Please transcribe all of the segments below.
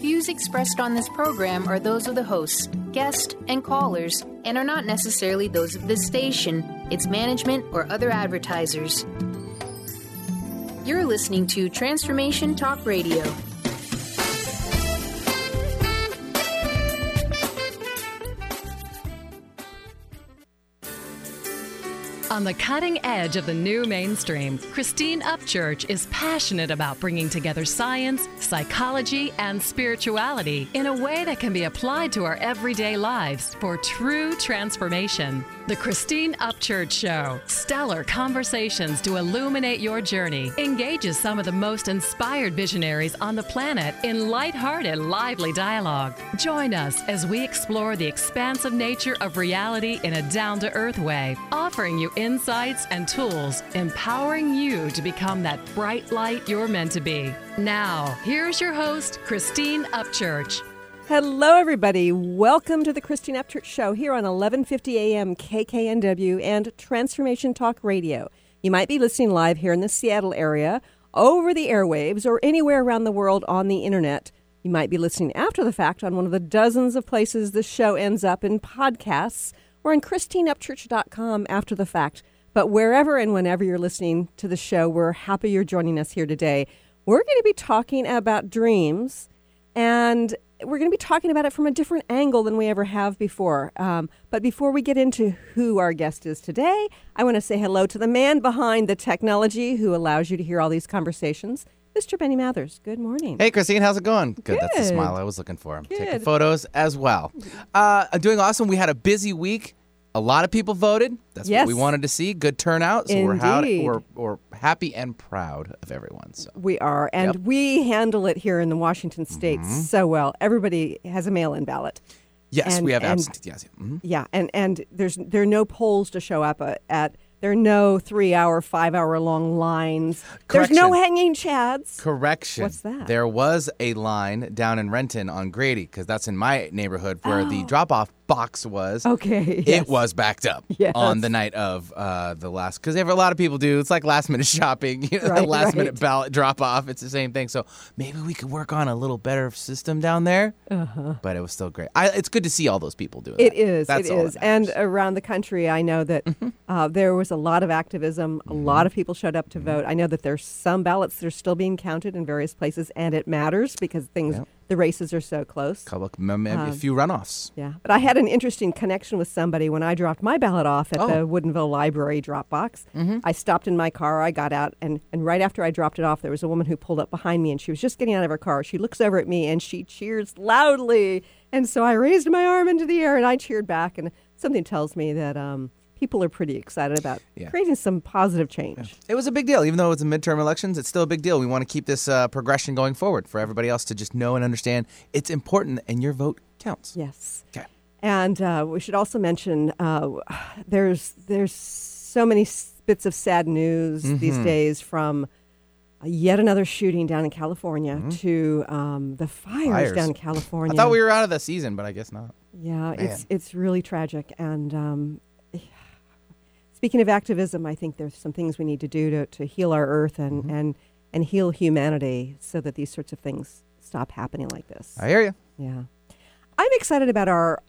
Views expressed on this program are those of the hosts, guests, and callers, and are not necessarily those of this station, its management, or other advertisers. You're listening to Transformation Talk Radio. On the cutting edge of the new mainstream, Christine Upchurch is passionate about bringing together science, psychology, and spirituality in a way that can be applied to our everyday lives for true transformation. The Christine Upchurch Show, stellar conversations to illuminate your journey, engages some of the most inspired visionaries on the planet in lighthearted, lively dialogue. Join us as we explore the expansive nature of reality in a down-to-earth way, offering you insights and tools, empowering you to become that bright light you're meant to be. Now, here's your host, Christine Upchurch. Hello, everybody. Welcome to the Christine Upchurch Show here on 1150 AM KKNW and Transformation Talk Radio. You might be listening live here in the Seattle area, over the airwaves, or anywhere around the world on the internet. You might be listening after the fact on one of the dozens of places this show ends up in podcasts or on ChristineUpchurch.com after the fact. But wherever and whenever you're listening to the show, we're happy you're joining us here today. We're going to be talking about dreams, and we're going to be talking about it from a different angle than we ever have before. But before we get into who our guest is today, I want to say hello to the man behind the technology who allows you to hear all these conversations, Mr. Benny Mathers. Good morning. Hey, Christine. How's it going? Good. That's the smile I was looking for. I'm taking photos as well. I'm doing awesome. We had a busy week. A lot of people voted. That's what we wanted to see. Good turnout. So we're happy and proud of everyone. So we are. And we handle it here in the Washington State so well. Everybody has a mail-in ballot. Yes, we have absentee. Yes. Mm-hmm. Yeah, and there are no polls to show up at. There are no 3-hour, 5-hour-long lines. There's no hanging chads. Correction. What's that? There was a line down in Renton on Grady, because that's in my neighborhood where the drop-off box was. Okay. It was backed up on the night of the last, because a lot of people do. It's like last-minute shopping, last-minute ballot drop-off. It's the same thing. So maybe we could work on a little better system down there. But it was still great. It's good to see all those people doing it. It is. And around the country, I know that there was a lot of activism. A lot of people showed up to vote. I know that there's some ballots that are still being counted in various places, and it matters because the races are so close. Maybe a few runoffs. Yeah. But I had an interesting connection with somebody when I dropped my ballot off at the Woodinville Library drop box. I stopped in my car. I got out, and right after I dropped it off, there was a woman who pulled up behind me, and she was just getting out of her car. She looks over at me, and she cheers loudly. And so I raised my arm into the air, and I cheered back. And something tells me that people are pretty excited about creating some positive change. Yeah. It was a big deal. Even though it's a midterm elections, it's still a big deal. We want to keep this progression going forward for everybody else to just know and understand it's important and your vote counts. Yes. Okay. And we should also mention there's so many bits of sad news these days, from yet another shooting down in California to the fires down in California. I thought we were out of the season, but I guess not. Yeah, it's really tragic. And speaking of activism, I think there's some things we need to do to heal our earth and heal humanity so that these sorts of things stop happening like this. I hear you. Yeah. I'm excited about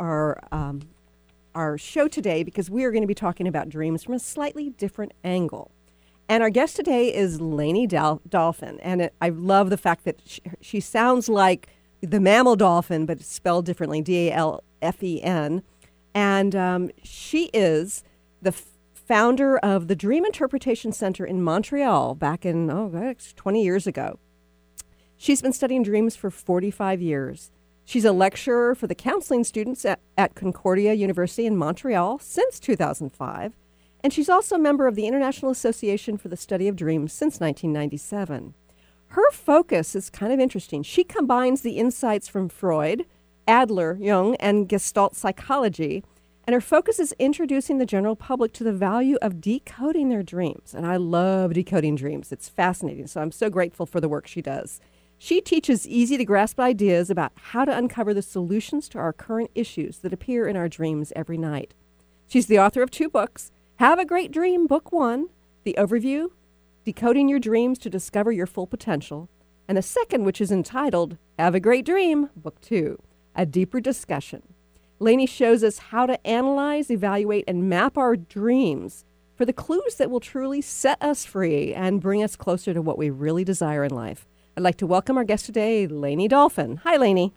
our show today because we are going to be talking about dreams from a slightly different angle. And our guest today is Lainey Dolphin. And I love the fact that she sounds like the mammal dolphin, but it's spelled differently, Dalfen. And she is the founder of the Dream Interpretation Center in Montreal back in 20 years ago. She's been studying dreams for 45 years. She's a lecturer for the counseling students at Concordia University in Montreal since 2005. And she's also a member of the International Association for the Study of Dreams since 1997. Her focus is kind of interesting. She combines the insights from Freud, Adler, Jung, and Gestalt psychology, and her focus is introducing the general public to the value of decoding their dreams. And I love decoding dreams. It's fascinating. So I'm so grateful for the work she does. She teaches easy-to-grasp ideas about how to uncover the solutions to our current issues that appear in our dreams every night. She's the author of 2 books, Have a Great Dream, Book 1, The Overview, Decoding Your Dreams to Discover Your Full Potential, and the second, which is entitled Have a Great Dream, Book 2, A Deeper Discussion. Lainey shows us how to analyze, evaluate, and map our dreams for the clues that will truly set us free and bring us closer to what we really desire in life. I'd like to welcome our guest today, Lainey Dolphin. Hi, Lainey.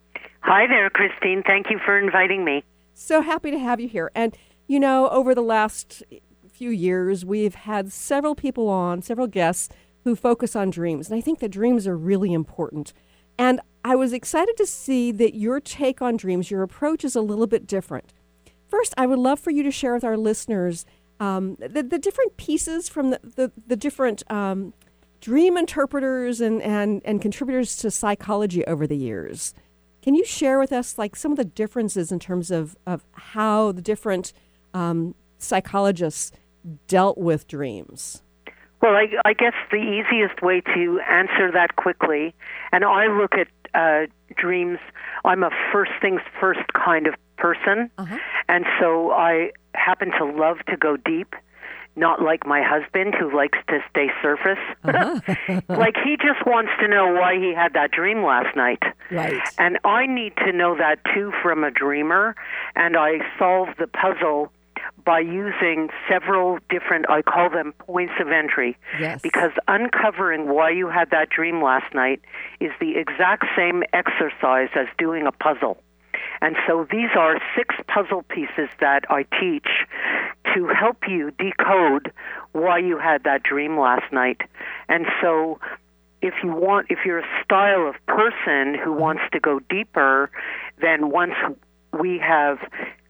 Hi there, Christine. Thank you for inviting me. So happy to have you here. And, you know, over the last few years, we've had several people on, several guests who focus on dreams. And I think that dreams are really important. And I was excited to see that your take on dreams, your approach is a little bit different. First, I would love for you to share with our listeners the different pieces from the different dream interpreters and contributors to psychology over the years. Can you share with us like some of the differences in terms of how the different psychologists dealt with dreams? Well, I guess the easiest way to answer that quickly, and I look at dreams, I'm a first things first kind of person, and so I happen to love to go deep, not like my husband who likes to stay surface. Like he just wants to know why he had that dream last night. Right. And I need to know that too from a dreamer, and I solve the puzzle by using several different, I call them points of entry, because uncovering why you had that dream last night is the exact same exercise as doing a puzzle. And so these are 6 puzzle pieces that I teach to help you decode why you had that dream last night. And so if you're a style of person who wants to go deeper, then once we have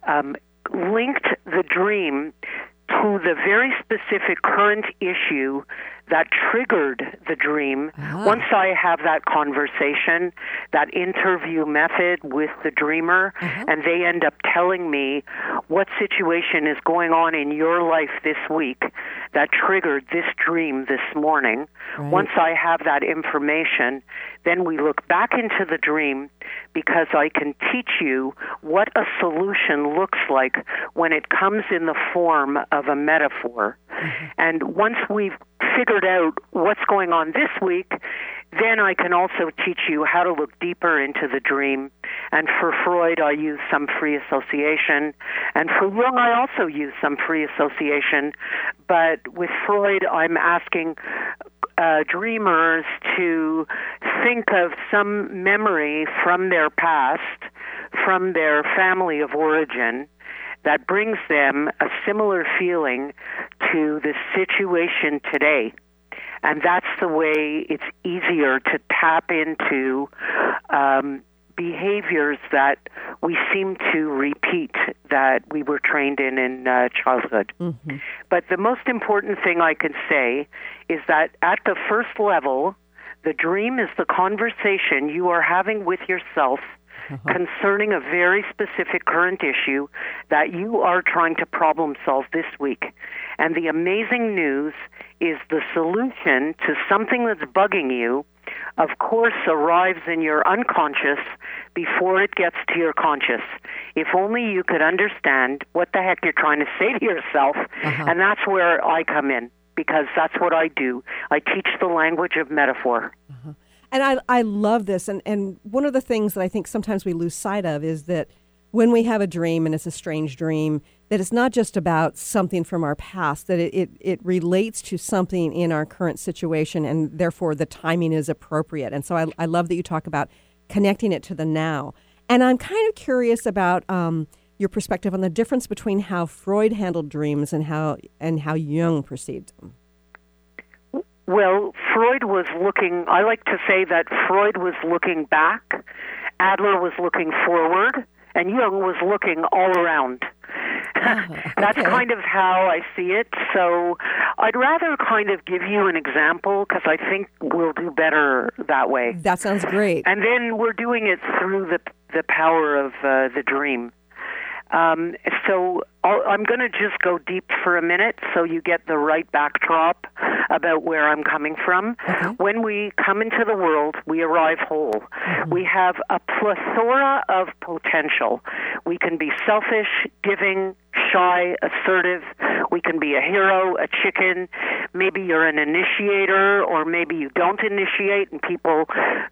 linked the dream to the very specific current issue that triggered the dream. Once I have that conversation, that interview method with the dreamer, and they end up telling me what situation is going on in your life this week that triggered this dream this morning. Once I have that information, then we look back into the dream, because I can teach you what a solution looks like when it comes in the form of a metaphor. And once we've figured out what's going on this week, then I can also teach you how to look deeper into the dream. And for Freud, I use some free association. And for Jung, I also use some free association. But with Freud, I'm asking dreamers to think of some memory from their past, from their family of origin, that brings them a similar feeling to the situation today. And that's the way it's easier to tap into behaviors that we seem to repeat that we were trained in childhood. But the most important thing I can say is that at the first level, the dream is the conversation you are having with yourself concerning a very specific current issue that you are trying to problem solve this week. And the amazing news is the solution to something that's bugging you, of course, arrives in your unconscious before it gets to your conscious. If only you could understand what the heck you're trying to say to yourself, and that's where I come in, because that's what I do. I teach the language of metaphor. And I love this. And one of the things that I think sometimes we lose sight of is that when we have a dream, and it's a strange dream, that it's not just about something from our past, that it relates to something in our current situation, and therefore the timing is appropriate. And so I love that you talk about connecting it to the now. And I'm kind of curious about your perspective on the difference between how Freud handled dreams and how Jung perceived them. Well, Freud was looking, I like to say that Freud was looking back, Adler was looking forward, and Jung was looking all around. That's kind of how I see it. So I'd rather kind of give you an example, because I think we'll do better that way. That sounds great. And then we're doing it through the power of the dream. So I'm going to just go deep for a minute so you get the right backdrop about where I'm coming from. When we come into the world, we arrive whole. We have a plethora of potential. We can be selfish, giving, shy, assertive. We can be a hero, a chicken. maybe you're an initiator, or maybe you don't initiate, and people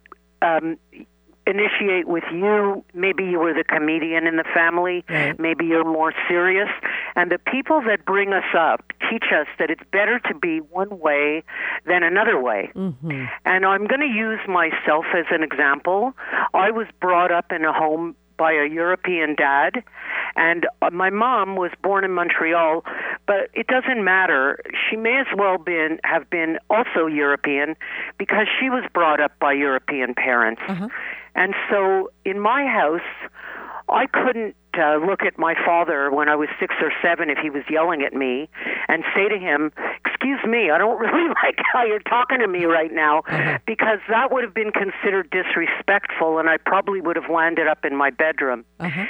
initiate with you. Maybe you were the comedian in the family. Right. Maybe you're more serious. And the people that bring us up teach us that it's better to be one way than another way. Mm-hmm. And I'm going to use myself as an example. I was brought up in a home by a European dad, and my mom was born in Montreal, but it doesn't matter. She may as well have been also European because she was brought up by European parents. Uh-huh. And so in my house, I couldn't look at my father when I was 6 or 7 if he was yelling at me and say to him, "Excuse me, I don't really like how you're talking to me right now," because that would have been considered disrespectful, and I probably would have landed up in my bedroom.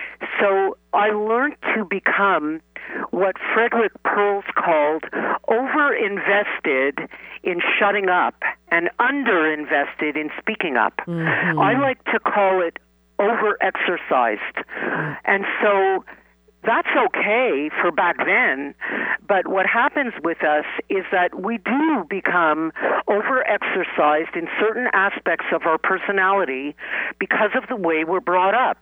So I learned to become what Frederick Perls called over-invested in shutting up and under-invested in speaking up. I like to call it over-exercised. And so that's okay for back then, but what happens with us is that we do become over-exercised in certain aspects of our personality because of the way we're brought up.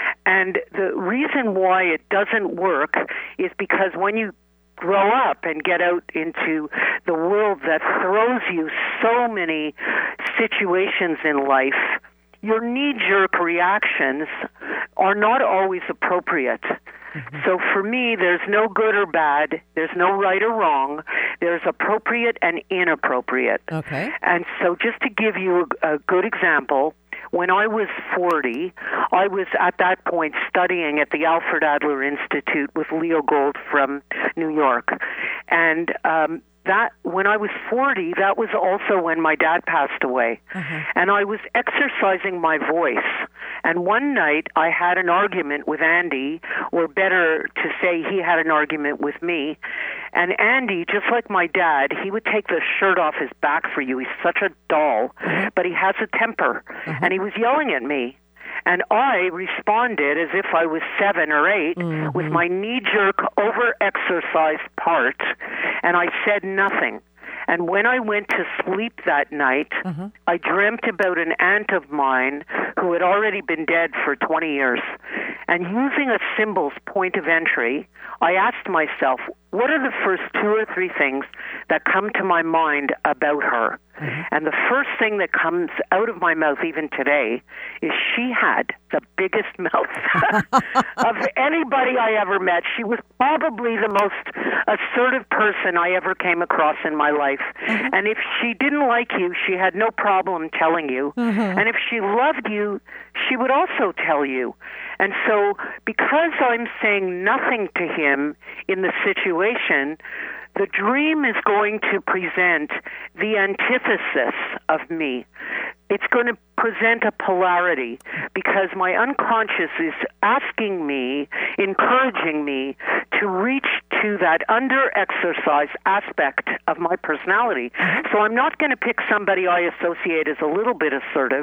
And the reason why it doesn't work is because when you grow up and get out into the world that throws you so many situations in life, your knee-jerk reactions are not always appropriate. So for me, there's no good or bad. There's no right or wrong. There's appropriate and inappropriate. Okay. And so just to give you a good example, when I was 40, I was at that point studying at the Alfred Adler Institute with Leo Gold from New York. And that when I was 40, that was also when my dad passed away. And I was exercising my voice. And one night I had an argument with Andy, or better to say he had an argument with me. And Andy, just like my dad, he would take the shirt off his back for you. He's such a doll, but he has a temper. And he was yelling at me. And I responded as if I was 7 or 8 with my knee-jerk, over-exercised part, and I said nothing. And when I went to sleep that night, I dreamt about an aunt of mine who had already been dead for 20 years. And using a symbol's point of entry, I asked myself, what are the first 2 or 3 things that come to my mind about her? And the first thing that comes out of my mouth even today is she had the biggest mouth of anybody I ever met. She was probably the most assertive person I ever came across in my life. And if she didn't like you, she had no problem telling you. And if she loved you, she would also tell you. And so because I'm saying nothing to him in the situation, the dream is going to present the antithesis of me. It's going to present a polarity because my unconscious is asking me, encouraging me to reach to that under-exercise aspect of my personality. So I'm not going to pick somebody I associate as a little bit assertive.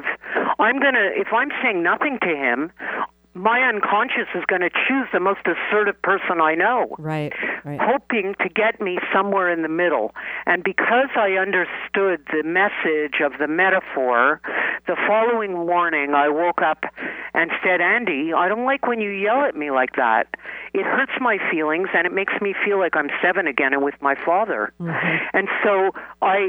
If I'm saying nothing to him, my unconscious is going to choose the most assertive person I know, right. hoping to get me somewhere in the middle. And because I understood the message of the metaphor, the following morning I woke up and said, Andy, I don't like when you yell at me like that. It hurts my feelings, and it makes me feel like I'm 7 again and with my father. And so I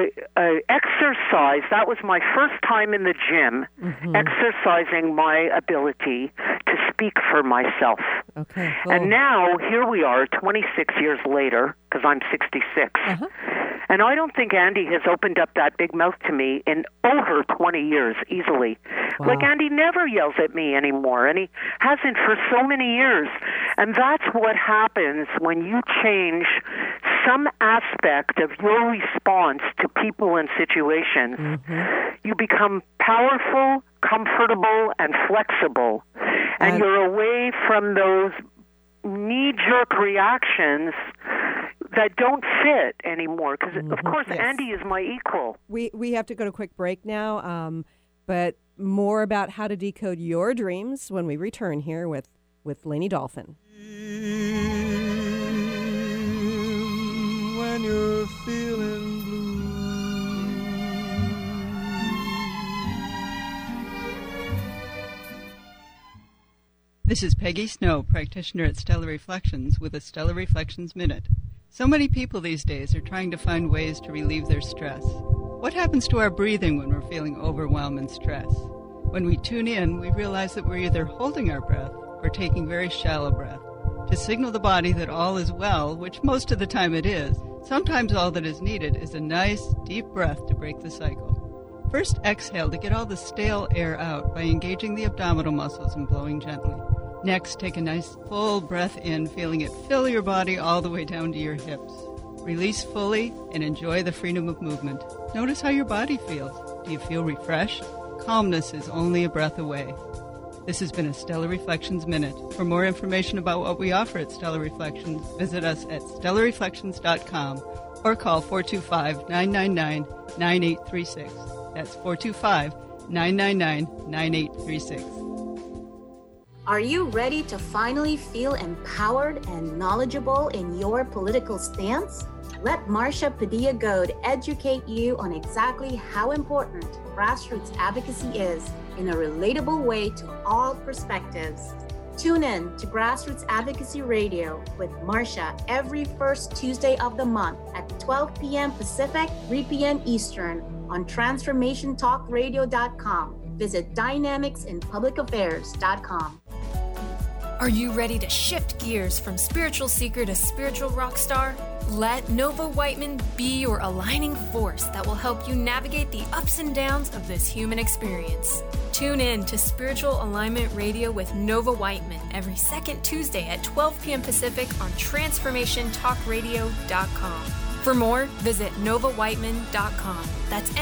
exercised. That was my first time in the gym, exercising my ability to speak for myself. Okay, cool. And now, here we are, 26 years later, because I'm 66. And I don't think Andy has opened up that big mouth to me in over 20 years, easily. Wow. Like, Andy never yells at me anymore, and he hasn't for so many years. And that's what happens when you change some aspect of your response to people and situations. You become powerful, comfortable, and flexible. And you're away from those knee-jerk reactions that don't fit anymore. Because, of course, Andy is my equal. We have to go to a quick break now, but more about how to decode your dreams when we return here with Lainey Dolphin. When when you're feeling blue. This is Peggy Snow, practitioner at Stellar Reflections, with a Stellar Reflections Minute. So many people these days are trying to find ways to relieve their stress. What happens to our breathing when we're feeling overwhelmed and stress? When we tune in, we realize that we're either holding our breath or taking very shallow breath to signal the body that all is well, which most of the time it is. Sometimes all that is needed is a nice, deep breath to break the cycle. First, exhale to get all the stale air out by engaging the abdominal muscles and blowing gently. Next, take a nice full breath in, feeling it fill your body all the way down to your hips. Release fully and enjoy the freedom of movement. Notice how your body feels. Do you feel refreshed? Calmness is only a breath away. This has been a Stellar Reflections Minute. For more information about what we offer at Stellar Reflections, visit us at stellarreflections.com or call 425-999-9836. That's 425-999-9836. Are you ready to finally feel empowered and knowledgeable in your political stance? Let Marsha Padilla-Goad educate you on exactly how important grassroots advocacy is in a relatable way to all perspectives. Tune in to Grassroots Advocacy Radio with Marsha every first Tuesday of the month at 12 p.m. Pacific, 3 p.m. Eastern on TransformationTalkRadio.com. Visit DynamicsInPublicAffairs.com. Are you ready to shift gears from spiritual seeker to spiritual rock star? Let Nova Whiteman be your aligning force that will help you navigate the ups and downs of this human experience. Tune in to Spiritual Alignment Radio with Nova Whiteman every second Tuesday at 12 p.m. Pacific on TransformationTalkRadio.com. For more, visit NovaWhiteman.com. That's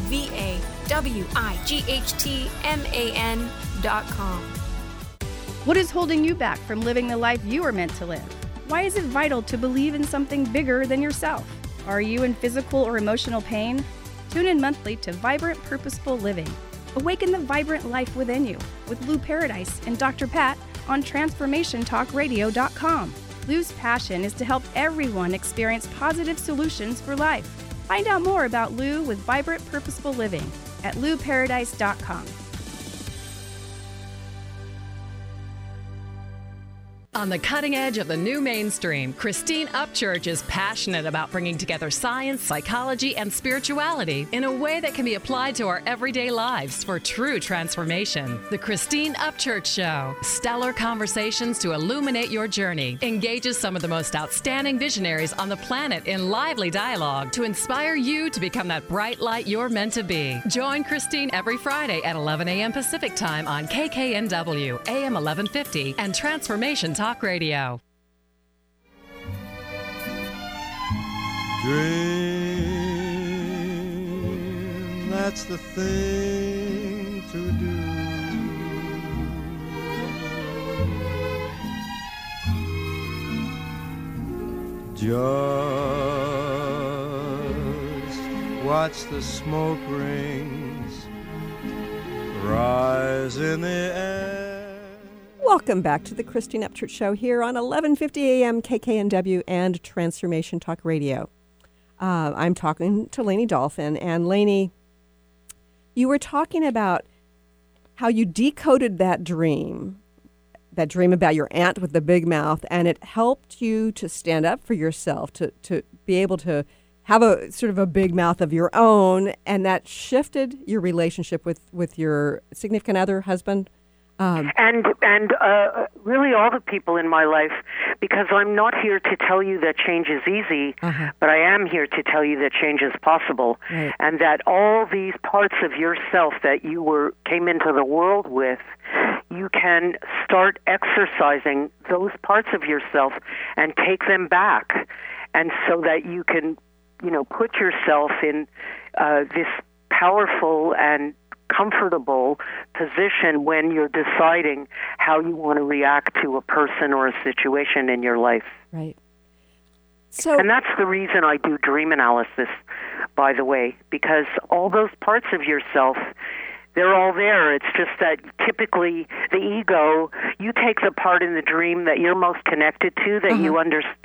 NovaWhightman.com. What is holding you back from living the life you are meant to live? Why is it vital to believe in something bigger than yourself? Are you in physical or emotional pain? Tune in monthly to Vibrant Purposeful Living. Awaken the vibrant life within you with Lou Paradise and Dr. Pat on TransformationTalkRadio.com. Lou's passion is to help everyone experience positive solutions for life. Find out more about Lou with Vibrant Purposeful Living at LouParadise.com. On the cutting edge of the new mainstream, Christine Upchurch is passionate about bringing together science, psychology, and spirituality in a way that can be applied to our everyday lives for true transformation. The Christine Upchurch Show, stellar conversations to illuminate your journey, engages some of the most outstanding visionaries on the planet in lively dialogue to inspire you to become that bright light you're meant to be. Join Christine every Friday at 11 a.m. Pacific Time on KKNW, AM 1150, and Transformation Talk Radio. Dream, that's the thing to do. Just watch the smoke rings rise in the air. Welcome back to the Christine Upchurch Show here on 1150 AM KKNW and Transformation Talk Radio. I'm talking to Lainey Dolphin. And Lainey, you were talking about how you decoded that dream about your aunt with the big mouth, and it helped you to stand up for yourself, to be able to have a sort of a big mouth of your own, and that shifted your relationship with your significant other, husband. And really all the people in my life, because I'm not here to tell you that change is easy, but I am here to tell you that change is possible, right. And that all these parts of yourself that you came into the world with, you can start exercising those parts of yourself and take them back, and so that you can, put yourself in this powerful and comfortable position when you're deciding how you want to react to a person or a situation in your life. Right. And that's the reason I do dream analysis, by the way, because all those parts of yourself, they're all there. It's just that typically the ego, you take the part in the dream that you're most connected to, that you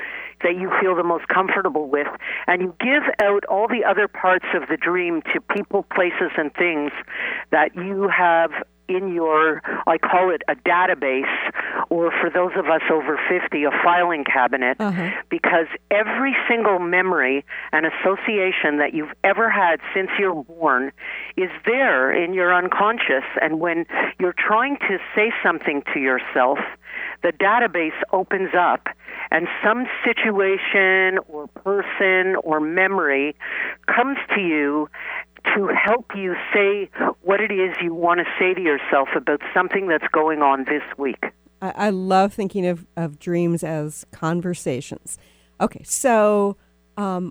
that you feel the most comfortable with, and you give out all the other parts of the dream to people, places, and things that you have in your, I call it a database, or for those of us over 50, a filing cabinet, because every single memory and association that you've ever had since you're born is there in your unconscious. And when you're trying to say something to yourself, the database opens up, and some situation or person or memory comes to you to help you say what it is you want to say to yourself about something that's going on this week. I love thinking of dreams as conversations. Okay, so how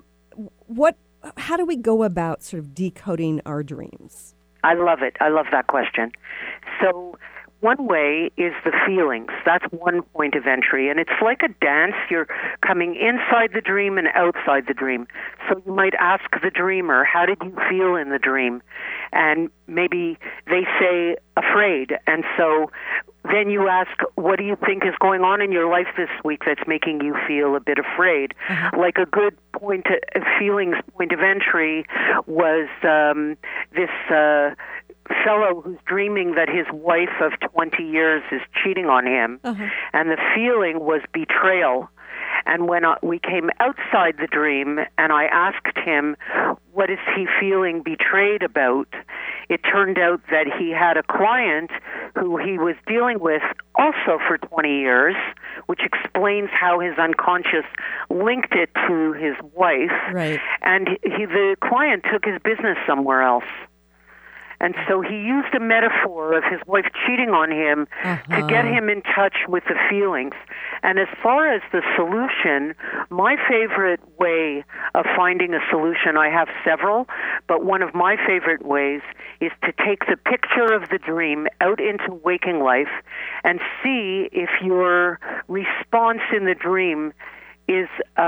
do we go about sort of decoding our dreams? I love it. I love that question. So one way is the feelings. That's one point of entry. And it's like a dance. You're coming inside the dream and outside the dream. So you might ask the dreamer, how did you feel in the dream? And maybe they say, afraid. And so then you ask, what do you think is going on in your life this week that's making you feel a bit afraid? Like a good feelings point of entry was this fellow who's dreaming that his wife of 20 years is cheating on him, and the feeling was betrayal. And when we came outside the dream and I asked him, what is he feeling betrayed about? It turned out that he had a client who he was dealing with also for 20 years, which explains how his unconscious linked it to his wife. Right. And the client took his business somewhere else. And so he used a metaphor of his wife cheating on him to get him in touch with the feelings. And as far as the solution, my favorite way of finding a solution, I have several, but one of my favorite ways is to take the picture of the dream out into waking life and see if your response in the dream is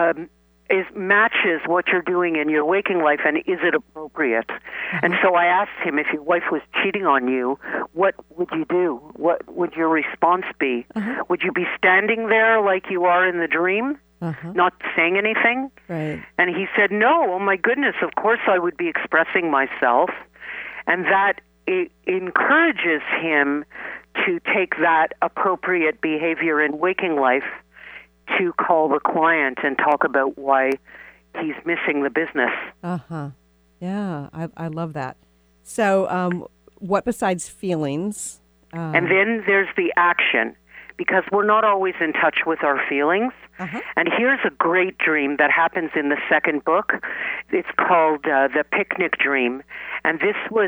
matches what you're doing in your waking life, and is it appropriate? And so I asked him, if your wife was cheating on you, what would you do? What would your response be? Would you be standing there like you are in the dream, not saying anything? Right. And he said, no, oh my goodness, of course I would be expressing myself. And that it encourages him to take that appropriate behavior in waking life to call the client and talk about why he's missing the business. Yeah, I love that. So what besides feelings? And then there's the action, because we're not always in touch with our feelings. And here's a great dream that happens in the second book. It's called The Picnic Dream. And this was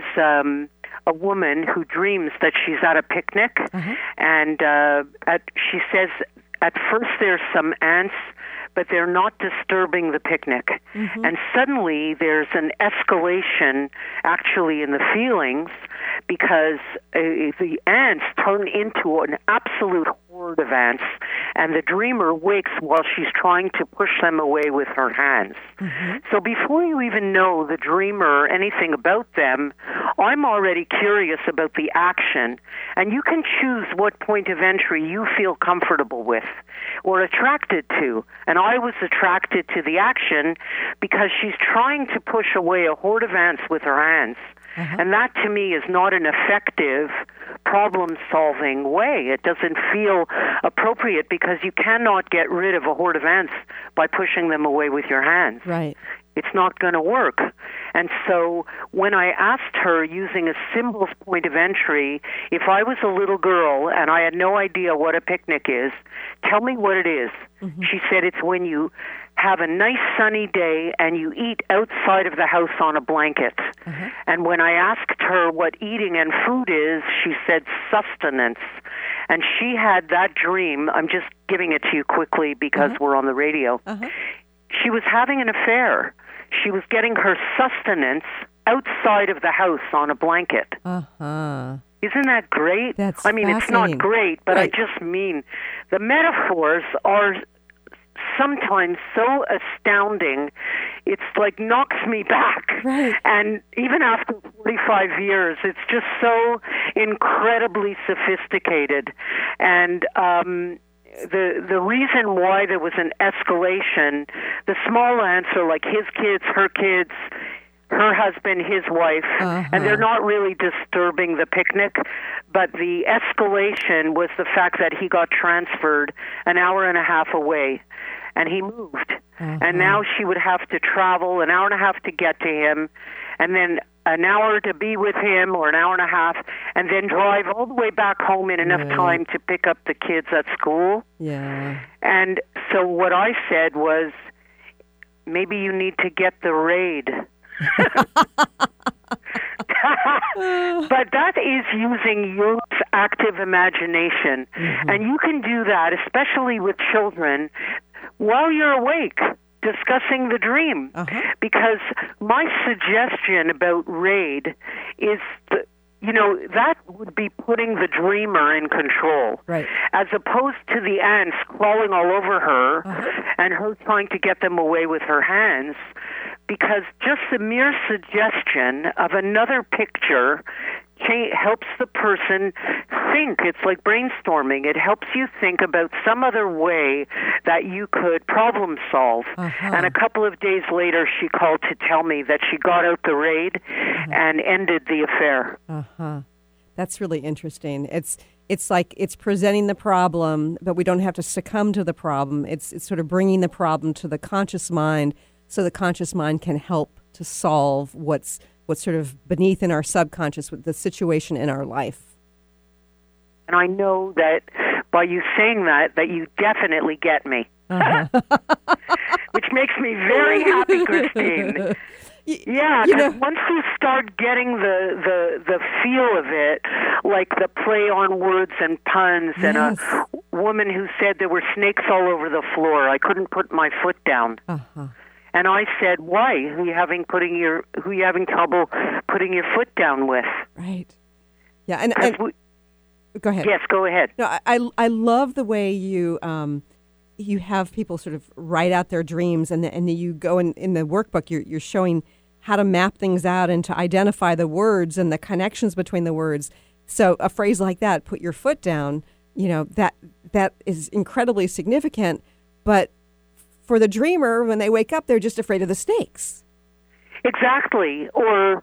a woman who dreams that she's at a picnic. And she says, at first there's some ants, but they're not disturbing the picnic. And suddenly there's an escalation actually in the feelings, because the ants turn into an absolute horde of ants, and the dreamer wakes while she's trying to push them away with her hands. So before you even know the dreamer or anything about them, I'm already curious about the action, and you can choose what point of entry you feel comfortable with or attracted to. And I was attracted to the action because she's trying to push away a horde of ants with her hands. And that, to me, is not an effective problem-solving way. It doesn't feel appropriate because you cannot get rid of a horde of ants by pushing them away with your hands. Right. It's not going to work. And so when I asked her, using a symbols point of entry, if I was a little girl and I had no idea what a picnic is, tell me what it is. She said it's when you have a nice sunny day and you eat outside of the house on a blanket. And when I asked her what eating and food is, she said sustenance. And she had that dream. I'm just giving it to you quickly because we're on the radio. She was having an affair. She was getting her sustenance outside of the house on a blanket. Isn't that great? That's I mean, it's not great, but I just mean the metaphors are sometimes so astounding, it's like knocks me back. Right. And even after 45 years, it's just so incredibly sophisticated. And the reason why there was an escalation, the small ants are like his kids, her husband, his wife, and they're not really disturbing the picnic, but the escalation was the fact that he got transferred an hour and a half away, and he moved. And now she would have to travel an hour and a half to get to him, and then an hour to be with him, or an hour and a half, and then drive all the way back home in enough time to pick up the kids at school. Yeah. And so what I said was, maybe you need to get the Raid. But that is using your active imagination. And you can do that, especially with children, while you're awake, discussing the dream. Because my suggestion about Raid is, that would be putting the dreamer in control. Right. As opposed to the ants crawling all over her and her trying to get them away with her hands. Because just the mere suggestion of another picture helps the person think. It's like brainstorming. It helps you think about some other way that you could problem solve. And a couple of days later, she called to tell me that she got out the Raid and ended the affair. That's really interesting. It's like it's presenting the problem, but we don't have to succumb to the problem. It's sort of bringing the problem to the conscious mind, so the conscious mind can help to solve what's sort of beneath in our subconscious with the situation in our life. And I know that by you saying that you definitely get me. Which makes me very happy, Christine. Yeah, once you start getting the feel of it, like the play on words and puns, and a woman who said there were snakes all over the floor, I couldn't put my foot down. And I said, "Why? Who you having trouble putting your foot down with?" Right. Yeah. And go ahead. Yes, go ahead. No, I love the way you you have people sort of write out their dreams, and then you go in the workbook. You're showing how to map things out and to identify the words and the connections between the words. So a phrase like that, "Put your foot down," that is incredibly significant, but for the dreamer, when they wake up, they're just afraid of the snakes. Exactly. Or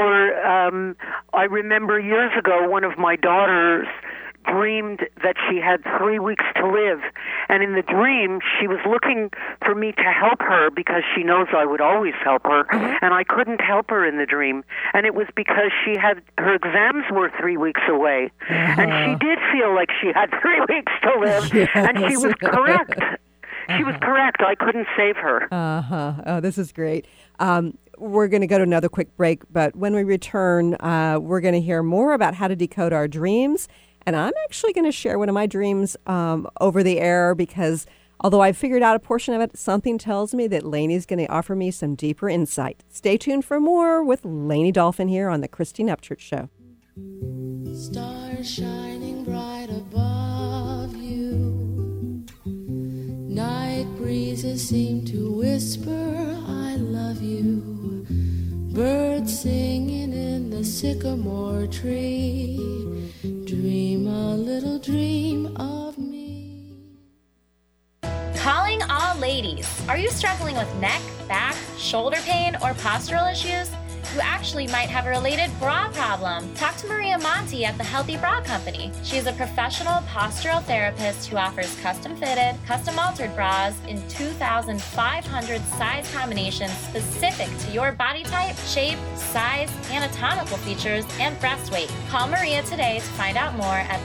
I remember years ago, one of my daughters dreamed that she had 3 weeks to live. And in the dream, she was looking for me to help her because she knows I would always help her. And I couldn't help her in the dream. And it was because her exams were 3 weeks away. And she did feel like she had 3 weeks to live. Yes. And she was correct. She was correct. I couldn't save her. Oh, this is great. We're going to go to another quick break, but when we return, we're going to hear more about how to decode our dreams. And I'm actually going to share one of my dreams over the air because although I've figured out a portion of it, something tells me that Lainey's going to offer me some deeper insight. Stay tuned for more with Lainey Dolphin here on the Christine Upchurch Show. Stars shining bright above you. Night breezes seem to whisper, I love you. Birds singing in the sycamore tree. Dream a little dream of me. Calling all ladies. Are you struggling with neck, back, shoulder pain, or postural issues? You actually might have a related bra problem. Talk to Maria Monti at the Healthy Bra Company. She is a professional postural therapist who offers custom-fitted, custom-altered bras in 2,500 size combinations specific to your body type, shape, size, anatomical features, and breast weight. Call Maria today to find out more at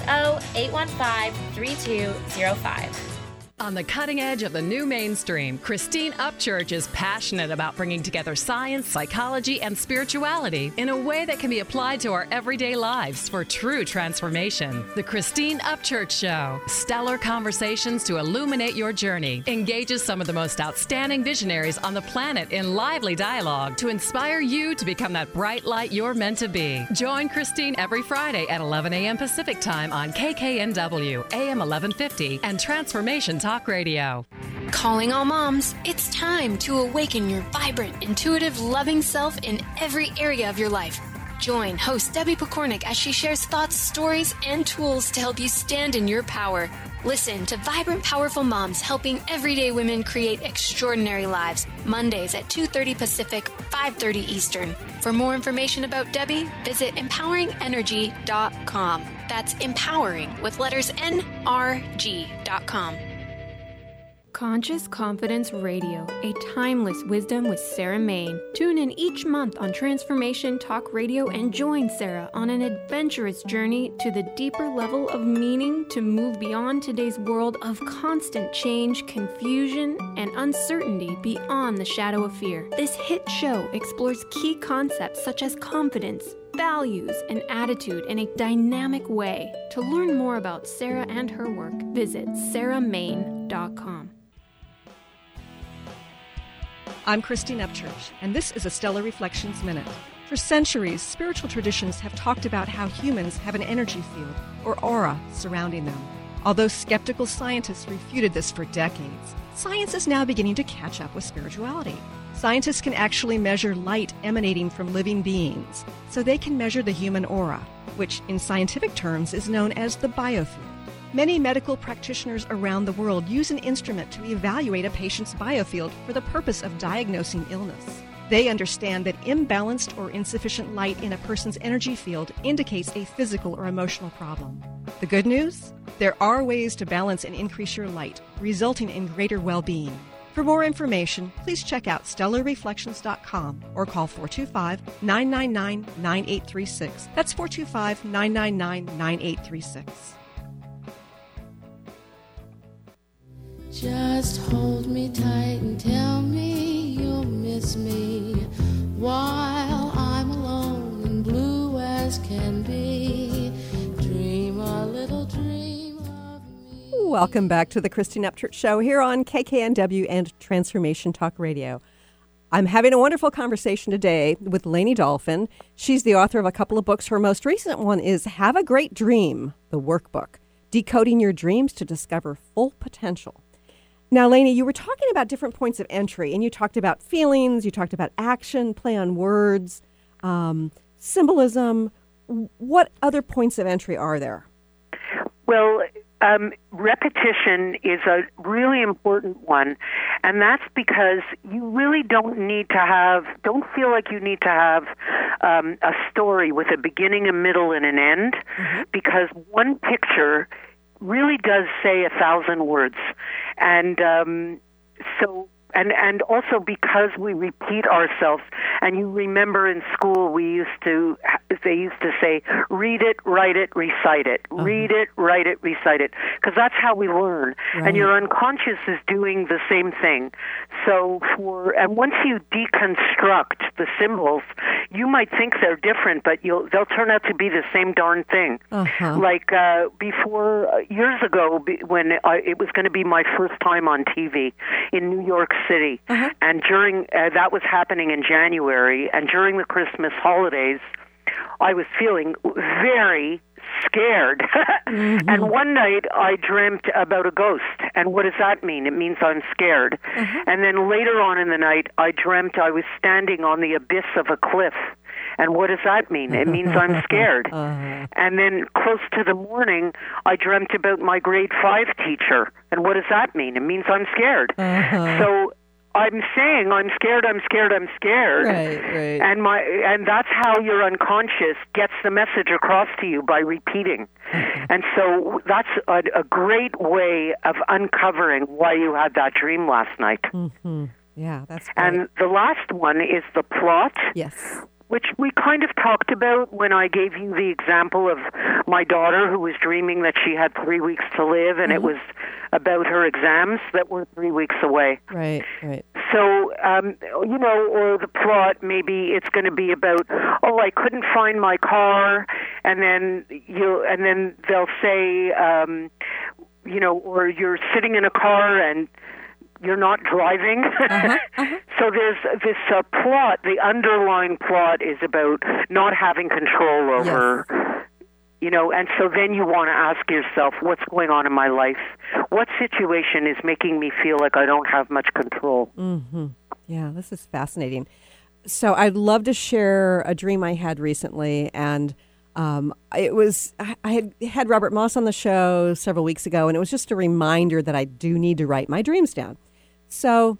360-815-3205. On the cutting edge of the new mainstream, Christine Upchurch is passionate about bringing together science, psychology, and spirituality in a way that can be applied to our everyday lives for true transformation. The Christine Upchurch Show, stellar conversations to illuminate your journey, engages some of the most outstanding visionaries on the planet in lively dialogue to inspire you to become that bright light you're meant to be. Join Christine every Friday at 11 a.m. Pacific Time on KKNW, AM 1150, and Transformation Talk Radio. Calling all moms, it's time to awaken your vibrant, intuitive, loving self in every area of your life. Join host Debbie Pokornik as she shares thoughts, stories, and tools to help you stand in your power. Listen to Vibrant, Powerful Moms helping everyday women create extraordinary lives. Mondays at 2:30 Pacific, 5:30 Eastern. For more information about Debbie, visit empoweringenergy.com. That's empowering with letters NRG.com. Conscious Confidence Radio, a timeless wisdom with Sarah Main. Tune in each month on Transformation Talk Radio and join Sarah on an adventurous journey to the deeper level of meaning to move beyond today's world of constant change, confusion, and uncertainty beyond the shadow of fear. This hit show explores key concepts such as confidence, values, and attitude in a dynamic way. To learn more about Sarah and her work, visit sarahmain.com. I'm Christine Upchurch, and this is a Stellar Reflections Minute. For centuries, spiritual traditions have talked about how humans have an energy field, or aura, surrounding them. Although skeptical scientists refuted this for decades, science is now beginning to catch up with spirituality. Scientists can actually measure light emanating from living beings, so they can measure the human aura, which in scientific terms is known as the biofield. Many medical practitioners around the world use an instrument to evaluate a patient's biofield for the purpose of diagnosing illness. They understand that imbalanced or insufficient light in a person's energy field indicates a physical or emotional problem. The good news? There are ways to balance and increase your light, resulting in greater well-being. For more information, please check out stellarreflections.com or call 425-999-9836. That's 425-999-9836. Just hold me tight and tell me you'll miss me while I'm alone and blue as can be. Dream a little dream of me. Welcome back to the Christine Upchurch Show here on KKNW and Transformation Talk Radio. I'm having a wonderful conversation today with Lainey Dolphin. She's the author of a couple of books. Her most recent one is Have a Great Dream, the workbook, Decoding Your Dreams to Discover Full Potential. Now, Lainey, you were talking about different points of entry, and you talked about feelings, you talked about action, play on words, symbolism. What other points of entry are there? Well, repetition is a really important one, and that's because you really don't feel like you need to have a story with a beginning, a middle, and an end, because one picture really does say 1,000 words. And and also because we repeat ourselves, and you remember in school they used to say, read it, write it, recite it. Read it, write it, recite it, because that's how we learn. Right. And your unconscious is doing the same thing. So once you deconstruct the symbols, you might think they're different, but they'll turn out to be the same darn thing. Like before, years ago, when it was going to be my first time on TV in New York City, and during that was happening in January, and during the Christmas holidays, I was feeling very scared. And one night I dreamt about a ghost. And what does that mean? It means I'm scared. And then later on in the night, I dreamt I was standing on the abyss of a cliff. And what does that mean? It means I'm scared. And then close to the morning, I dreamt about my grade 5 teacher. And what does that mean? It means I'm scared. So I'm saying I'm scared, I'm scared, I'm scared. Right. And that's how your unconscious gets the message across to you, by repeating. And so that's a great way of uncovering why you had that dream last night. Yeah, that's great. And the last one is the plot. Yes. Which we kind of talked about when I gave you the example of my daughter who was dreaming that she had 3 weeks to live, and it was about her exams that were 3 weeks away. Right. So, or the plot, maybe it's going to be about, I couldn't find my car, and then they'll say, or you're sitting in a car and you're not driving. So there's this plot, the underlying plot is about not having control over, and so then you want to ask yourself, what's going on in my life? What situation is making me feel like I don't have much control? Yeah, this is fascinating. So I'd love to share a dream I had recently, and it was I had Robert Moss on the show several weeks ago, and it was just a reminder that I do need to write my dreams down. So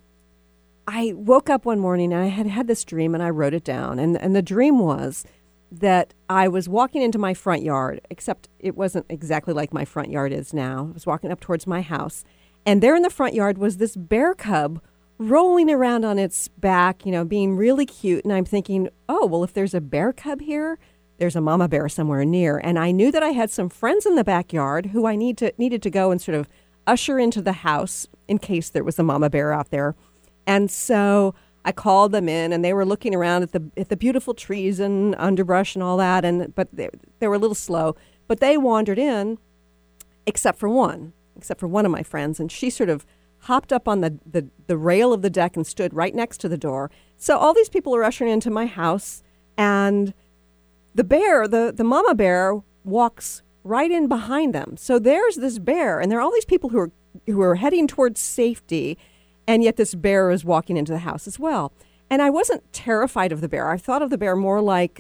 I woke up one morning and I had this dream, and I wrote it down, and the dream was that I was walking into my front yard, except it wasn't exactly like my front yard is now. I was walking up towards my house, and there in the front yard was this bear cub rolling around on its back, being really cute. And I'm thinking, oh, well, if there's a bear cub here, there's a mama bear somewhere near. And I knew that I had some friends in the backyard who I needed to go and sort of usher into the house in case there was a mama bear out there. And so I called them in, and they were looking around at the beautiful trees and underbrush and all that. But they were a little slow. But they wandered in, except for one of my friends, and she sort of hopped up on the rail of the deck and stood right next to the door. So all these people are ushering into my house, and the bear, the mama bear, walks right in behind them. So there's this bear, and there are all these people who are heading towards safety, and yet this bear is walking into the house as well. And I wasn't terrified of the bear. I thought of the bear more like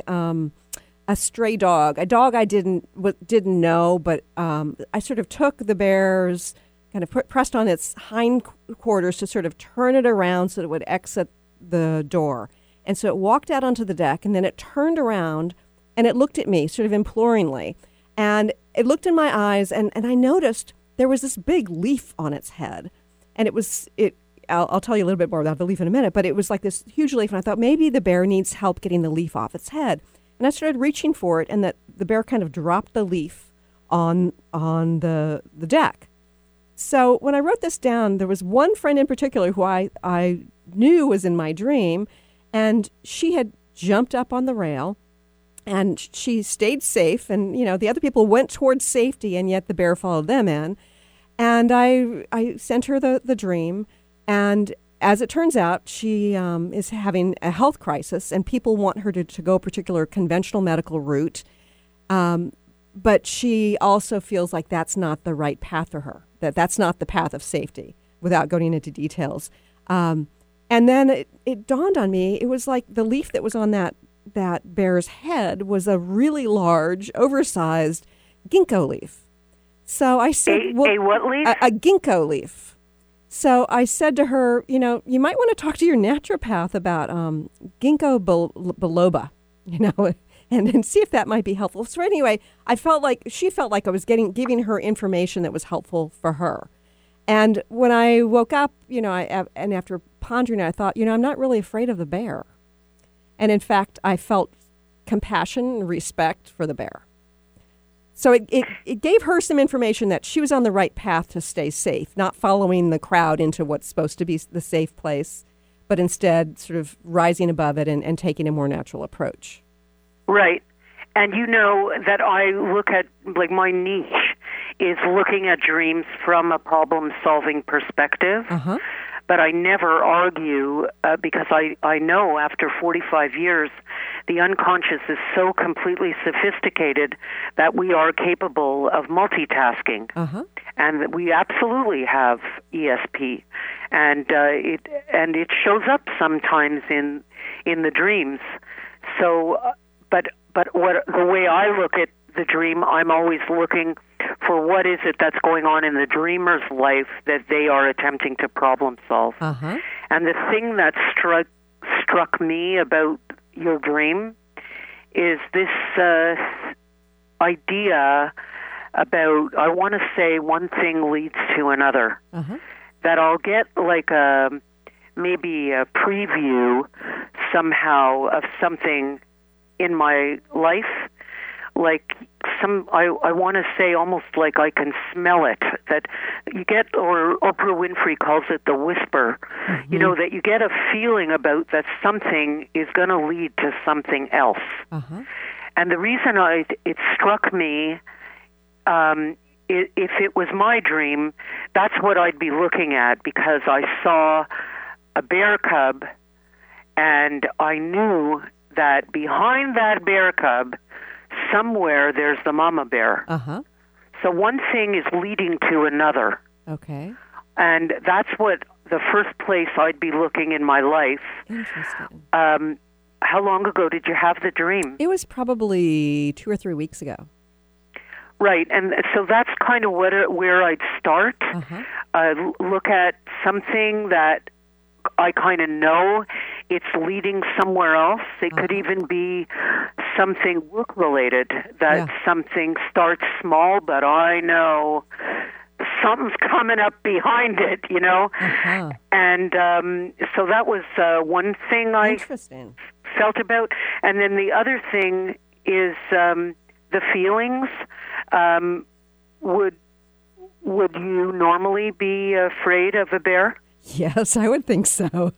a stray dog, a dog I didn't know, but I sort of took the bear's, kind of pressed on its hind quarters to sort of turn it around so that it would exit the door. And so it walked out onto the deck, and then it turned around, and it looked at me sort of imploringly. And it looked in my eyes, and I noticed there was this big leaf on its head. And I'll tell you a little bit more about the leaf in a minute, but it was like this huge leaf, and I thought maybe the bear needs help getting the leaf off its head. And I started reaching for it, and the bear kind of dropped the leaf on the deck. So when I wrote this down, there was one friend in particular who I knew was in my dream, and she had jumped up on the rail, and she stayed safe, and the other people went towards safety, and yet the bear followed them in. And I sent her the dream, and as it turns out, she is having a health crisis, and people want her to go a particular conventional medical route. But she also feels like that's not the right path for her, that's not the path of safety, without going into details. And then it dawned on me, it was like the leaf that was on that bear's head was a really large, oversized ginkgo leaf. So I said, a what leaf? A ginkgo leaf. So I said to her, you might want to talk to your naturopath about ginkgo biloba, and see if that might be helpful. So anyway, she felt like I was giving her information that was helpful for her. And when I woke up, and after pondering it, I thought, I'm not really afraid of the bear. And in fact, I felt compassion and respect for the bear. So it gave her some information that she was on the right path to stay safe, not following the crowd into what's supposed to be the safe place, but instead sort of rising above it and taking a more natural approach. Right. And that I look at, like, my niche is looking at dreams from a problem-solving perspective. Uh-huh. But I never argue because I know after 45 years, the unconscious is so completely sophisticated that we are capable of multitasking. Uh-huh. And that we absolutely have ESP. And it shows up sometimes in the dreams. So, but the way I look at the dream, I'm always looking for what is it that's going on in the dreamer's life that they are attempting to problem solve. Uh-huh. And the thing that struck me about your dream is this idea about, I want to say one thing leads to another. Uh-huh. That I'll get like maybe a preview somehow of something in my life. Like I want to say almost like I can smell it, that you get, or Oprah Winfrey calls it the whisper, mm-hmm. That you get a feeling about that something is going to lead to something else. Uh-huh. And the reason it struck me, if it was my dream, that's what I'd be looking at, because I saw a bear cub, and I knew that behind that bear cub, somewhere there's the mama bear. Uh-huh. So one thing is leading to another. Okay. And that's what the first place I'd be looking in my life. Interesting. how long ago did you have the dream? It was probably 2 or 3 weeks ago. Right, and so that's kind of where I'd start. Look at something that I kind of know it's leading somewhere else. It could even be something work-related, that something starts small, but I know something's coming up behind it, you know? And so that was one thing I felt about. And then the other thing is the feelings. Would you normally be afraid of a bear? Yes, I would think so.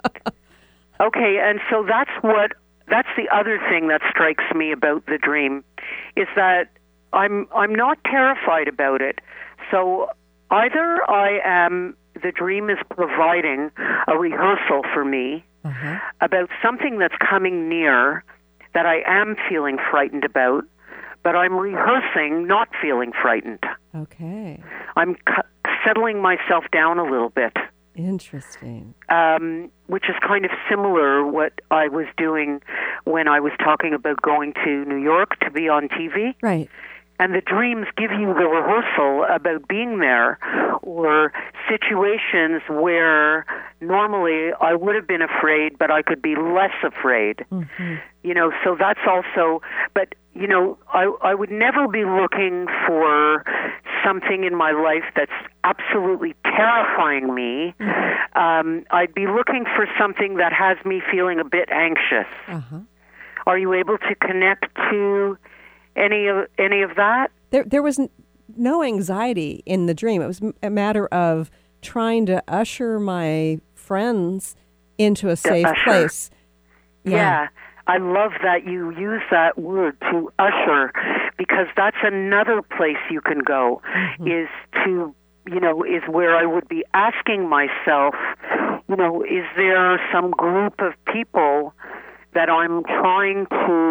Okay, and so that's the other thing that strikes me about the dream, is that I'm not terrified about it. So either the dream is providing a rehearsal for me about something that's coming near that I am feeling frightened about, but I'm rehearsing not feeling frightened. Okay. I'm settling myself down a little bit. Interesting. Which is kind of similar what I was doing when I was talking about going to New York to be on TV. Right. And the dreams give you the rehearsal about being there, or situations where normally I would have been afraid, but I could be less afraid. You know, so that's also, but, you know, I would never be looking for something in my life that's absolutely terrifying me. I'd be looking for something that has me feeling a bit anxious. Are you able to connect to any of that? There was no anxiety in the dream. It was a matter of trying to usher my friends into a safe place. Yeah. I love that you use that word, to usher, because that's another place you can go, is to, you know, is where I would be asking myself, you know, is there some group of people that I'm trying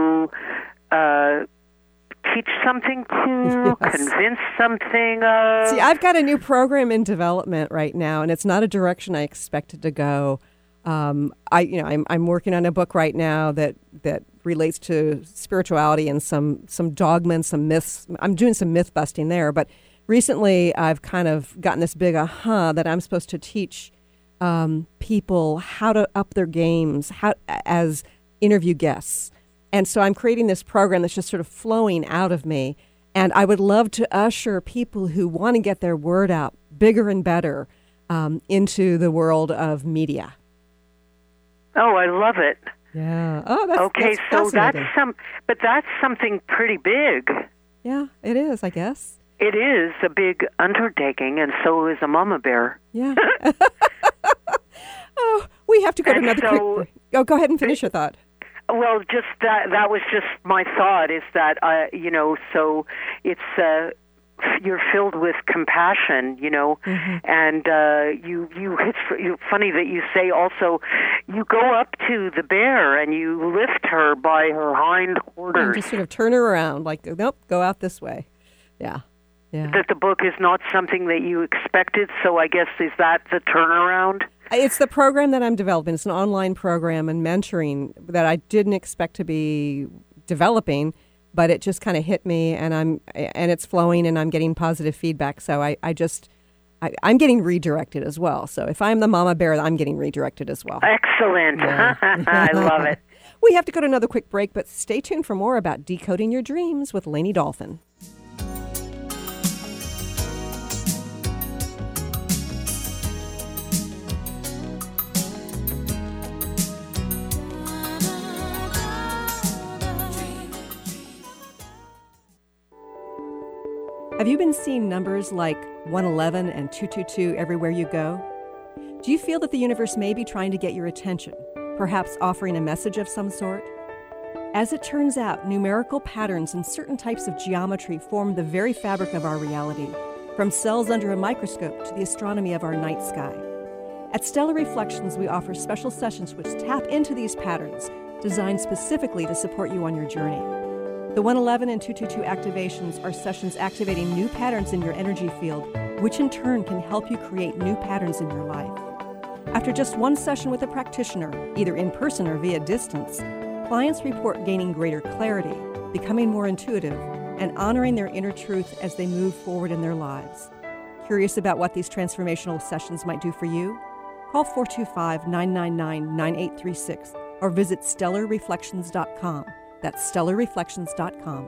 to teach something to, convince something of? See, I've got a new program in development right now, and it's not a direction I expected to go. I'm working on a book right now that relates to spirituality and some dogma and some myths. I'm doing some myth busting there, but recently I've kind of gotten this big that I'm supposed to teach people how to up their games as interview guests. And so I'm creating this program that's just sort of flowing out of me. And I would love to usher people who want to get their word out bigger and better into the world of media. Oh, I love it. Yeah. Oh, that's okay. So that's something pretty big. Yeah, it is, I guess. It is a big undertaking, and so is a mama bear. Yeah. Oh, we have to go to another quick. Oh, go ahead and finish your thought. Well, just that was just my thought, is that, you know, so it's, you're filled with compassion, you know, and it's funny that you say also, you go up to the bear and you lift her by her hind quarters. And just sort of turn her around, like, nope, go out this way. Yeah. Yeah. That the book is not something that you expected, so I guess, is that the turnaround? It's the program that I'm developing. It's an online program and mentoring that I didn't expect to be developing, but it just kind of hit me, and it's flowing, and I'm getting positive feedback. So I'm getting redirected as well. So if I'm the mama bear, I'm getting redirected as well. Excellent. Yeah. I love it. We have to go to another quick break, but stay tuned for more about Decoding Your Dreams with Lainey Dolphin. Have you been seeing numbers like 111 and 222 everywhere you go? Do you feel that the universe may be trying to get your attention, perhaps offering a message of some sort? As it turns out, numerical patterns and certain types of geometry form the very fabric of our reality, from cells under a microscope to the astronomy of our night sky. At Stellar Reflections, we offer special sessions which tap into these patterns, designed specifically to support you on your journey. The 111 and 222 activations are sessions activating new patterns in your energy field, which in turn can help you create new patterns in your life. After just one session with a practitioner, either in person or via distance, clients report gaining greater clarity, becoming more intuitive, and honoring their inner truth as they move forward in their lives. Curious about what these transformational sessions might do for you? Call 425-999-9836 or visit stellarreflections.com. That's stellarreflections.com.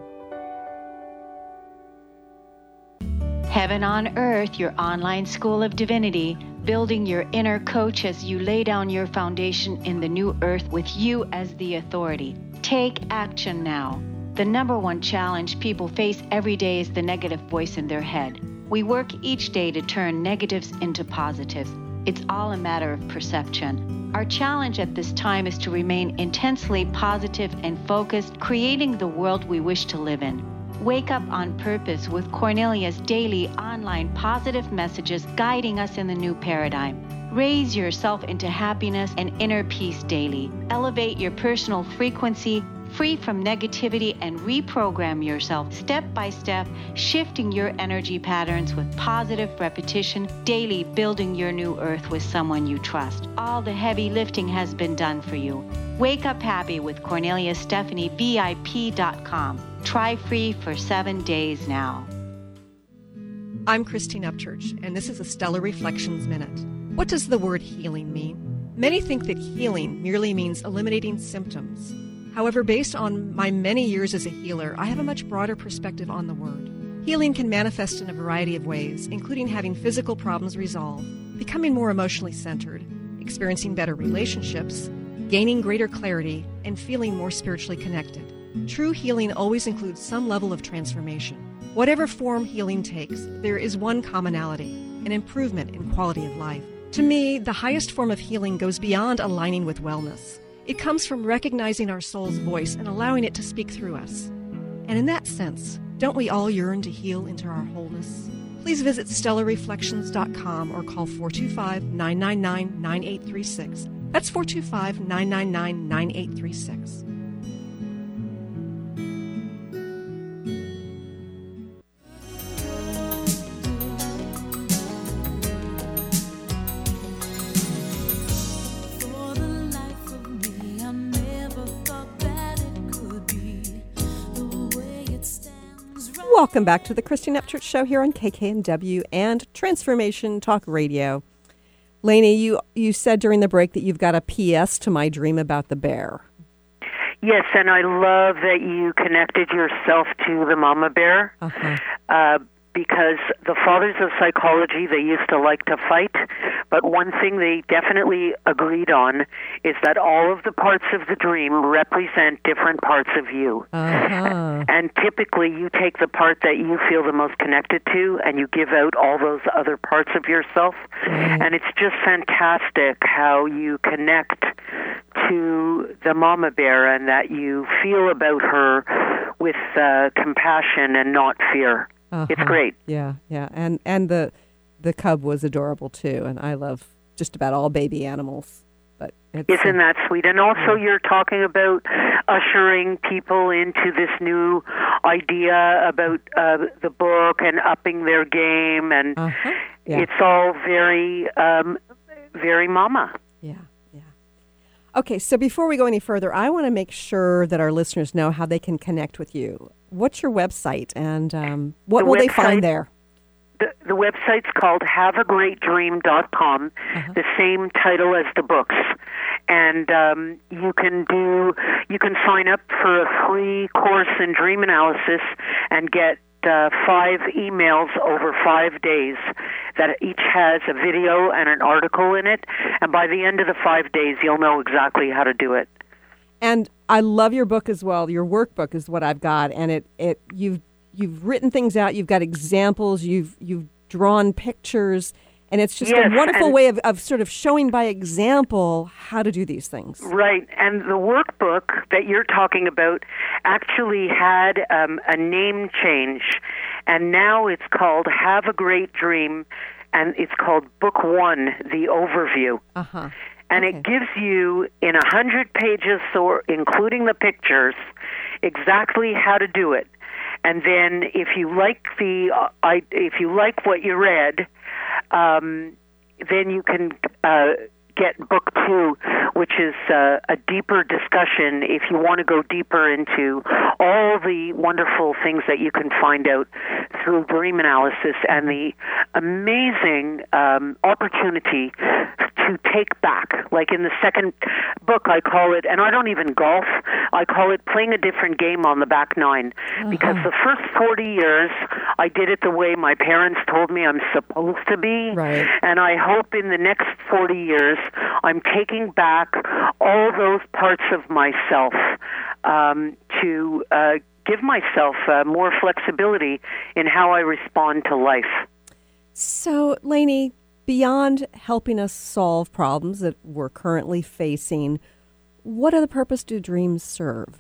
Heaven on Earth, your online school of divinity, building your inner coach as you lay down your foundation in the new earth with you as the authority. Take action now. The number one challenge people face every day is the negative voice in their head. We work each day to turn negatives into positives. It's all a matter of perception. Our challenge at this time is to remain intensely positive and focused, creating the world we wish to live in. Wake up on purpose with Cornelia's daily online positive messages guiding us in the new paradigm. Raise yourself into happiness and inner peace daily. Elevate your personal frequency, free from negativity, and reprogram yourself step by step, shifting your energy patterns with positive repetition, daily building your new earth with someone you trust. All the heavy lifting has been done for you. Wake up happy with Cornelia Stephanie, VIP.com. Try free for 7 days now. I'm Christine Upchurch, and this is a Stellar Reflections Minute. What does the word healing mean? Many think that healing merely means eliminating symptoms. However, based on my many years as a healer, I have a much broader perspective on the word. Healing can manifest in a variety of ways, including having physical problems resolved, becoming more emotionally centered, experiencing better relationships, gaining greater clarity, and feeling more spiritually connected. True healing always includes some level of transformation. Whatever form healing takes, there is one commonality, an improvement in quality of life. To me, the highest form of healing goes beyond aligning with wellness. It comes from recognizing our soul's voice and allowing it to speak through us. And in that sense, don't we all yearn to heal into our wholeness? Please visit stellarreflections.com or call 425-999-9836. That's 425-999-9836. Welcome back to the Christine Upchurch Show here on KKNW and Transformation Talk Radio. Lainey, you said during the break that you've got a PS to my dream about the bear. Yes, and I love that you connected yourself to the mama bear. Because the fathers of psychology, they used to like to fight, but one thing they definitely agreed on is that all of the parts of the dream represent different parts of you. And typically you take the part that you feel the most connected to and you give out all those other parts of yourself. And it's just fantastic how you connect to the mama bear and that you feel about her with compassion and not fear. It's great. Yeah. And the cub was adorable too, and I love just about all baby animals. But isn't that sweet? And also you're talking about ushering people into this new idea about the book and upping their game, and it's all very, very mama. Yeah. Okay, so before we go any further, I want to make sure that our listeners know how they can connect with you. What's your website, and what will they find there? The website's called haveagreatdream.com, the same title as the books. And you can sign up for a free course in dream analysis and get 5 emails over 5 days that each has a video and an article in it. And by the end of the 5 days, you'll know exactly how to do it. And I love your book as well. Your workbook is what I've got, and you've written things out. You've got examples. You've drawn pictures, and it's just a wonderful way of sort of showing by example how to do these things. Right, and the workbook that you're talking about actually had a name change, and now it's called Have a Great Dream, and it's called Book 1, The Overview. And it gives you, in 100 pages, so including the pictures, exactly how to do it. And then, if you like what you read, then you can get book 2, which is a deeper discussion if you want to go deeper into all the wonderful things that you can find out through dream analysis and the amazing opportunity to take back. Like in the second book, I call it, and I don't even golf, I call it playing a different game on the back nine. Because the first 40 years, I did it the way my parents told me I'm supposed to be. Right. And I hope in the next 40 years, I'm taking back all those parts of myself to give myself more flexibility in how I respond to life. So, Lainey, beyond helping us solve problems that we're currently facing, what other purpose do dreams serve?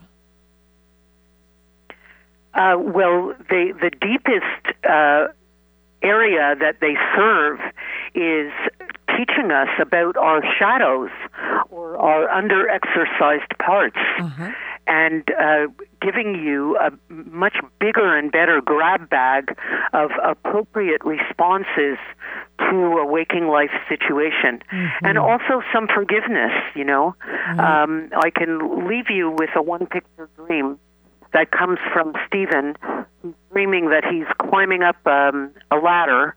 Well, the deepest area that they serve is teaching us about our shadows or our under-exercised parts. And giving you a much bigger and better grab bag of appropriate responses to a waking life situation. And also some forgiveness, you know. I can leave you with a one-picture dream that comes from Stephen, who's dreaming that he's climbing up a ladder,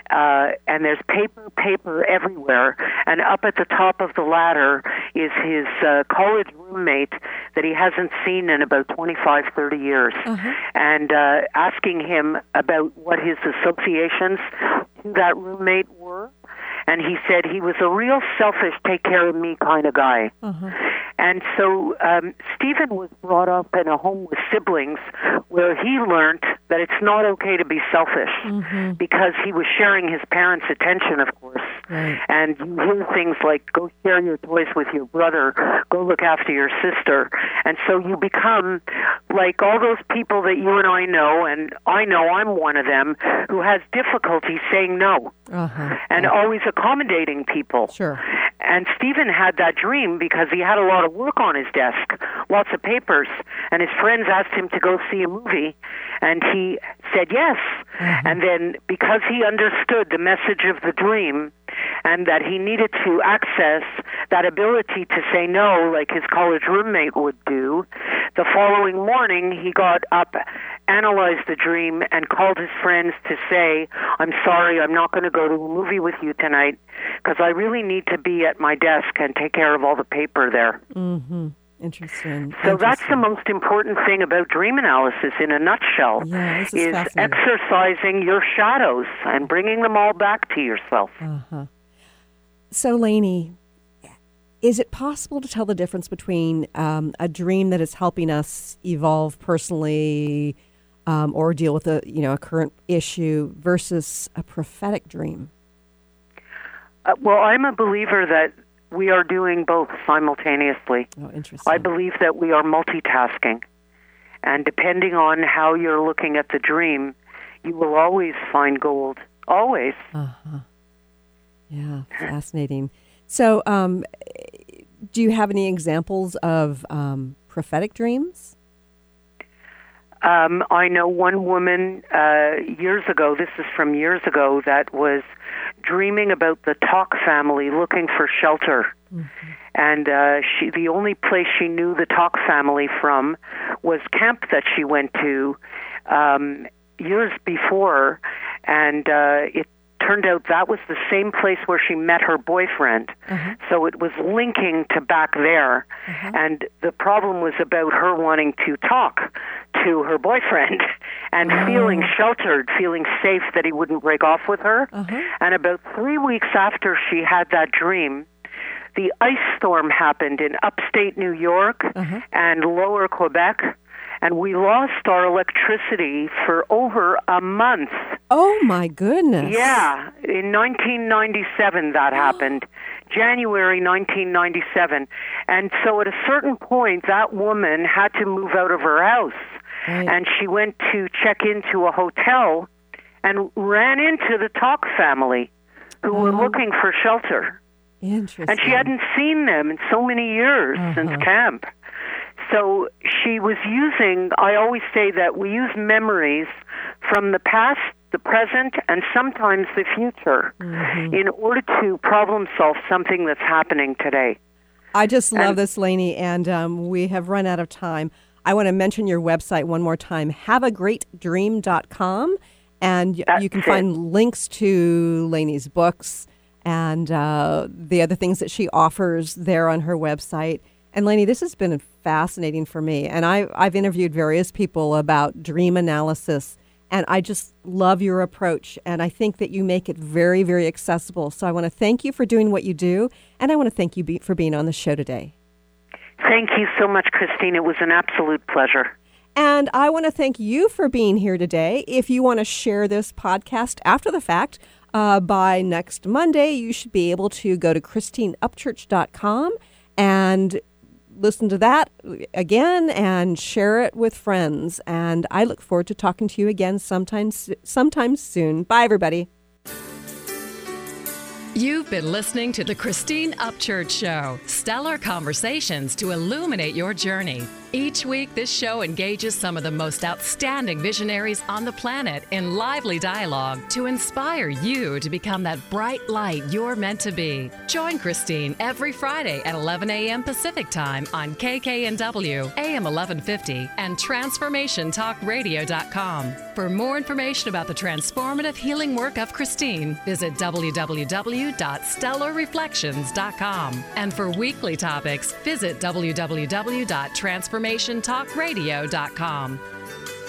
and there's paper everywhere, and up at the top of the ladder is his college roommate that he hasn't seen in about 25, 30 years, and asking him about what his associations to that roommate were. And he said he was a real selfish, take-care-of-me kind of guy. And so Stephen was brought up in a home with siblings where he learned that it's not okay to be selfish because he was sharing his parents' attention, of course. And you hear things like, go share your toys with your brother, go look after your sister. And so you become like all those people that you and I know, and I know I'm one of them, who has difficulty saying no and always accommodating people. And Stephen had that dream because he had a lot of work on his desk, lots of papers, and his friends asked him to go see a movie, and he said yes. And then because he understood the message of the dream and that he needed to access that ability to say no like his college roommate would do, the following morning he got up, analyzed the dream, and called his friends to say, I'm sorry, I'm not going to go to a movie with you tonight because I really need to be at my desk and take care of all the paper there. Interesting. So that's the most important thing about dream analysis in a nutshell, is exercising your shadows and bringing them all back to yourself. So, Lainey, is it possible to tell the difference between a dream that is helping us evolve personally or deal with a current issue versus a prophetic dream? Well, I'm a believer that we are doing both simultaneously. Oh, interesting. I believe that we are multitasking. And depending on how you're looking at the dream, you will always find gold. Always. Yeah, fascinating. So, do you have any examples of prophetic dreams? I know one woman years ago, this is from years ago, that was dreaming about the Talk family looking for shelter. And the only place she knew the Talk family from was camp that she went to years before, and it turned out that was the same place where she met her boyfriend. So it was linking to back there. And the problem was about her wanting to talk to her boyfriend and feeling sheltered, feeling safe that he wouldn't break off with her. And about 3 weeks after she had that dream, the ice storm happened in upstate New York and lower Quebec, and we lost our electricity for over a month. Oh, my goodness. Yeah. In 1997, that happened. January 1997. And so at a certain point, that woman had to move out of her house. And she went to check into a hotel and ran into the Talk family who were looking for shelter. Interesting. And she hadn't seen them in so many years since camp. So she was using, I always say that we use memories from the past the present, and sometimes the future in order to problem solve something that's happening today. I just love this, Lainey, and we have run out of time. I want to mention your website one more time, haveagreatdream.com, and you can find links to Lainey's books and the other things that she offers there on her website. And Lainey, this has been fascinating for me, and I've interviewed various people about dream analysis, and I just love your approach, and I think that you make it very, very accessible. So I want to thank you for doing what you do, and I want to thank you for being on the show today. Thank you so much, Christine. It was an absolute pleasure. And I want to thank you for being here today. If you want to share this podcast after the fact, by next Monday, you should be able to go to ChristineUpchurch.com and listen to that again and share it with friends. And I look forward to talking to you again sometime soon. Bye, everybody. You've been listening to the Christine Upchurch Show, stellar conversations to illuminate your journey. Each week, this show engages some of the most outstanding visionaries on the planet in lively dialogue to inspire you to become that bright light you're meant to be. Join Christine every Friday at 11 a.m. Pacific Time on KKNW, AM 1150, and TransformationTalkRadio.com. For more information about the transformative healing work of Christine, visit www.stellarreflections.com. And for weekly topics, visit www.transformationtalkradio.com.